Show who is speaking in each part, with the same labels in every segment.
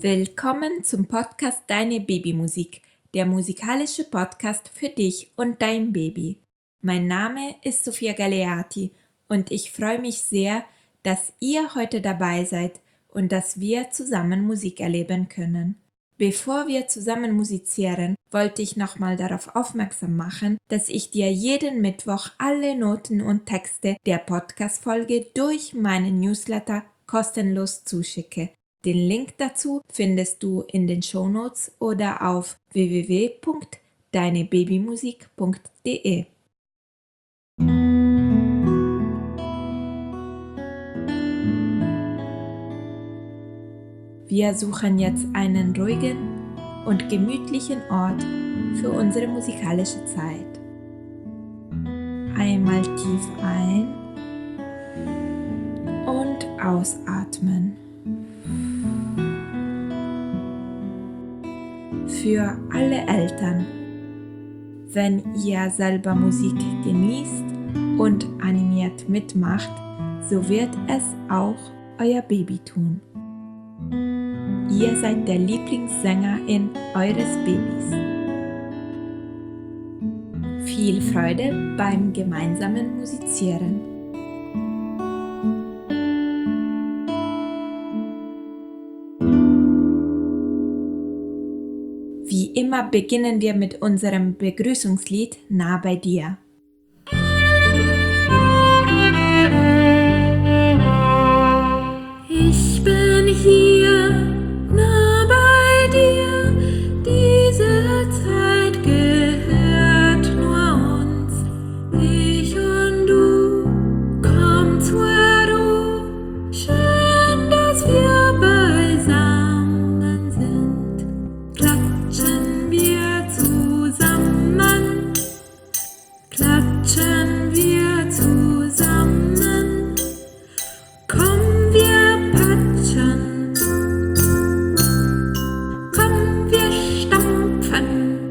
Speaker 1: Willkommen zum Podcast Deine Babymusik, der musikalische Podcast für dich und dein Baby. Mein Name ist Sofia Galeati und ich freue mich sehr, dass ihr heute dabei seid und dass wir zusammen Musik erleben können. Bevor wir zusammen musizieren, wollte ich nochmal darauf aufmerksam machen, dass ich dir jeden Mittwoch alle Noten und Texte der Podcast-Folge durch meinen Newsletter kostenlos zuschicke. Den Link dazu findest du in den Shownotes oder auf www.deinebabymusik.de. Wir suchen jetzt einen ruhigen und gemütlichen Ort für unsere musikalische Zeit. Einmal tief ein- und ausatmen. Für alle Eltern, wenn ihr selber Musik genießt und animiert mitmacht, so wird es auch euer Baby tun. Ihr seid der Lieblingssängerin eures Babys. Viel Freude beim gemeinsamen Musizieren. Wie immer beginnen wir mit unserem Begrüßungslied Nah bei dir.
Speaker 2: Ich bin hier, nah bei dir, diese Zeit gehört nur uns. Ich und du, komm zur Ruhe, schön, dass wir beisammen sind. Klatschen wir zusammen, klatschen wir zusammen. Komm, wir patschen, komm, wir stampfen.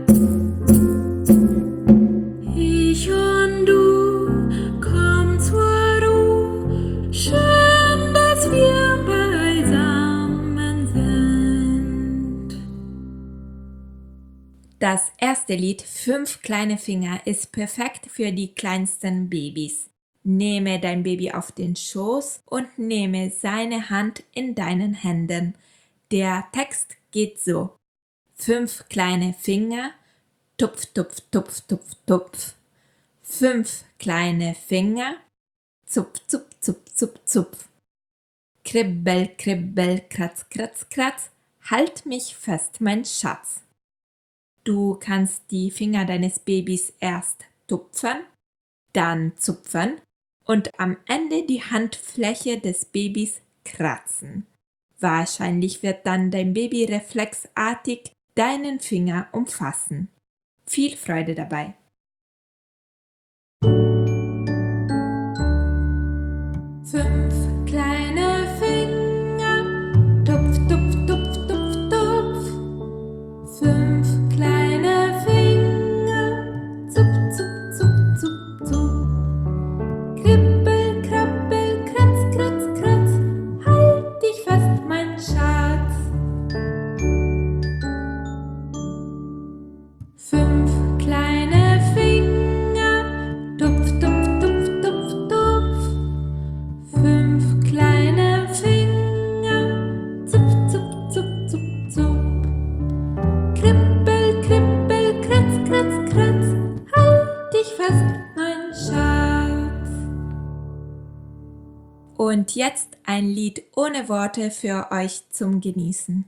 Speaker 2: Ich und du, komm zur Ruhe, schön, dass wir beisammen sind.
Speaker 1: Das erste Lied 5 kleine Finger ist perfekt für die kleinsten Babys. Nehme dein Baby auf den Schoß und nehme seine Hand in deinen Händen. Der Text geht so: 5 kleine Finger, tupf, tupf, tupf, tupf, tupf. 5 kleine Finger, zupf, zupf, zupf, zupf, zupf. Kribbel, kribbel, kratz, kratz, kratz, halt mich fest, mein Schatz. Du kannst die Finger deines Babys erst tupfen, dann zupfen und am Ende die Handfläche des Babys kratzen. Wahrscheinlich wird dann dein Baby reflexartig deinen Finger umfassen. Viel Freude dabei! Fünf kleine Finger, tupf, tupf, tupf, tupf, tupf. 5 kleine Finger, zup, zup, zup, zup, zup. Kribbel, krabbel, kratz, kratz, kratz, halt dich fest, mein Schatz. 5 kleine Finger, tupf, tupf, tupf, tupf, tupf. 5 kleine Finger, zup, zup, zup, zup, zup. Kribbel, kribbel, kratz, kratz, kratz, halt dich fest, mein Schatz. Und jetzt ein Lied ohne Worte für euch zum Genießen.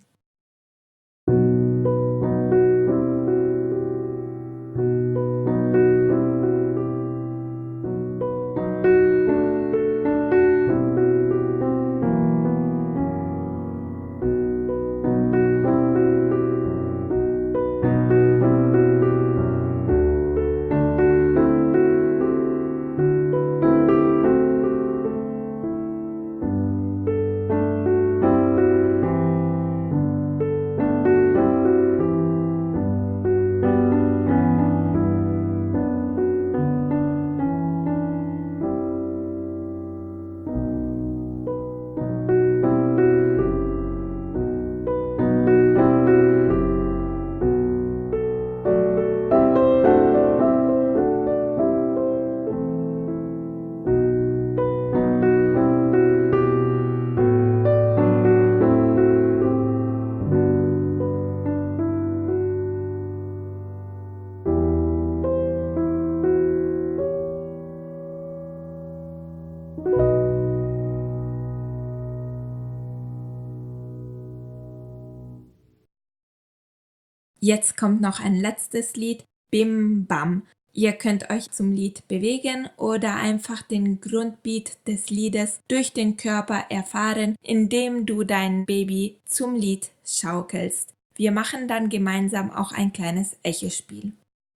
Speaker 1: Jetzt kommt noch ein letztes Lied, Bim Bam. Ihr könnt euch zum Lied bewegen oder einfach den Grundbeat des Liedes durch den Körper erfahren, indem du dein Baby zum Lied schaukelst. Wir machen dann gemeinsam auch ein kleines Echospiel.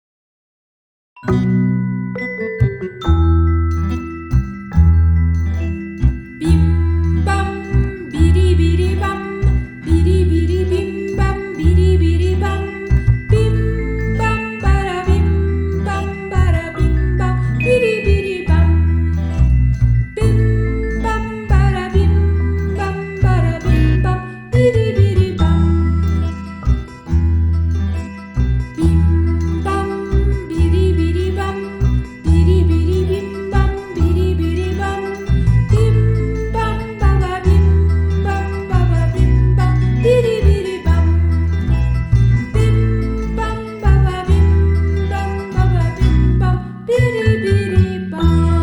Speaker 1: Bim bam, bidi bidi bam, bidi bidi bim bam, bidi bidi bam. Bim bam bara bim bam bara bim bam, bidi bidi bam. Bim bam bara bim bam bara bim bam, bidi bidi bam. Bim bam, bidi bidi bam, bidi bidi bim bam, bidi bidi bam. Bim bam baba bim bam baba bim bam, bidi bidi bam. Bim bam baba bim bam baba bim bam, bidi bidi bam.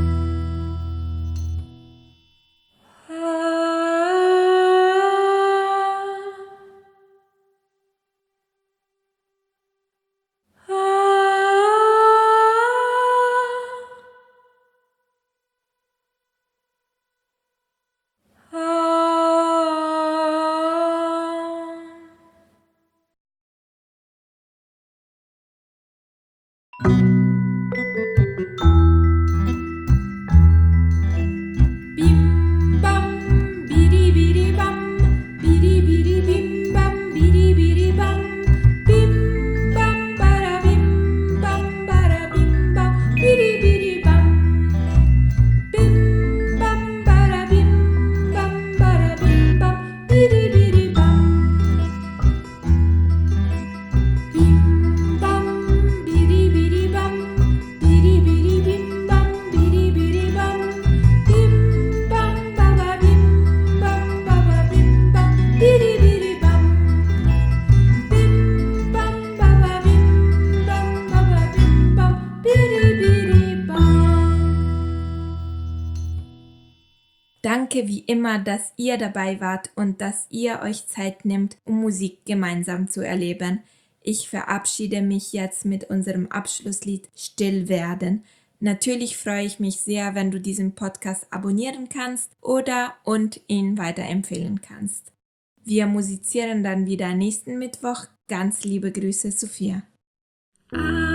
Speaker 1: Bim bam, bidi bidi bam, bidi bidi bim bam, bidi bidi bam. Bim bam bara bim bam, bidi bidi bam. Bim bam bara bim bam, bidi bidi bam. Bim bam, bidi bidi bam, bidi bidi bim bam, bidi bidi bam. Bim bam baba bim bam, bidi bidi bam. Bim bam baba bim bam, bidi bidi bam. Danke wie immer, dass ihr dabei wart und dass ihr euch Zeit nehmt, um Musik gemeinsam zu erleben. Ich verabschiede mich jetzt mit unserem Abschlusslied Still werden. Natürlich freue ich mich sehr, wenn du diesen Podcast abonnieren kannst und ihn weiterempfehlen kannst. Wir musizieren dann wieder nächsten Mittwoch. Ganz liebe Grüße, Sophia.